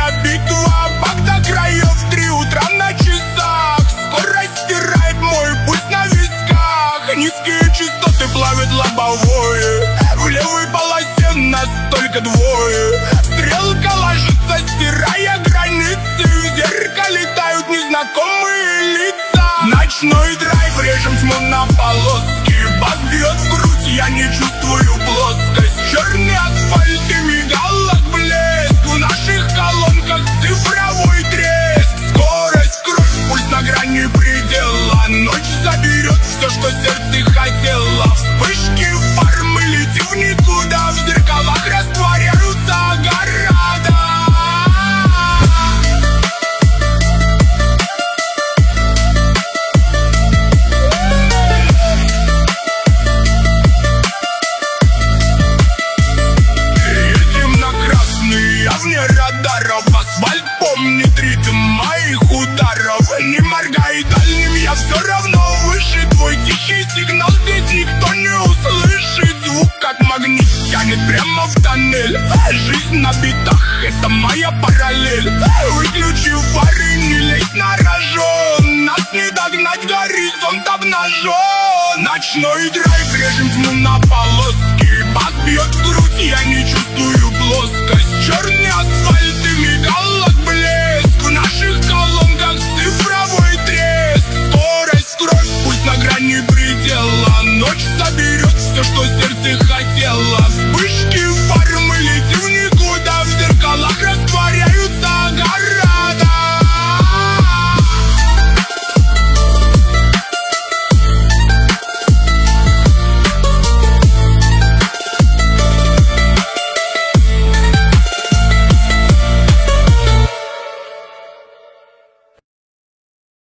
битва, бак до краев, 3 утра на часах. Скорость стирает мой пульс на висках. Низкие частоты плавят лобовое. В левой полосе нас только двое. Стрелка ложится, стирая границы. В зеркале тают незнакомые лица. Ночной драйв, режем тьму на полоски. Бас бьет в грудь, я не чувствую плоскость. Черный асфальт и мигалок блеск. В наших колонках цифровой треск. Скорость, кровь, пульс на грани предела. Ночь заберет все, что сердце хотело. Вспышки фар, мы летим в никуда. В зеркалах растворяются города. Вне радаров, асфальт помнит ритм моих ударов. Не моргай дальним, я все равно выше. Твой тихий сигнал здесь никто не услышит. Звук как магнит тянет прямо в тоннель. Жизнь на битах, это моя параллель. Выключи фары, не лезь на рожон. Нас не догнать, горизонт обнажен. Ночной драйв, режем тьму на полоски. Бас бьет в грудь, я не чувствую плоскость. Черный асфальт